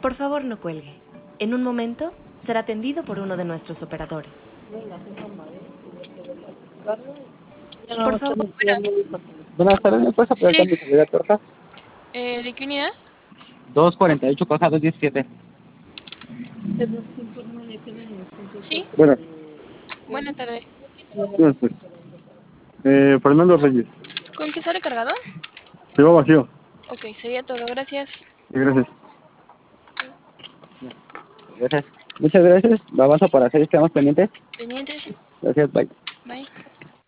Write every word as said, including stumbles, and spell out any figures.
Por favor, no cuelgue. En un momento será atendido por uno de nuestros operadores. Por favor. Buenas tardes, ¿me puedes apoyar Sí. con mi salida de torta? Eh, ¿De qué unidad? dos cuarenta y ocho, caja dos diecisiete. Sí. Bueno, Buena tarde. buenas tardes. Eh, Fernando Reyes. ¿Con qué sale cargado? Se va vacío. Ok, sería todo. Gracias. Sí, gracias. Gracias. Muchas gracias. Lo avanzo para hacer, estamos pendientes. Pendientes. Gracias, bye.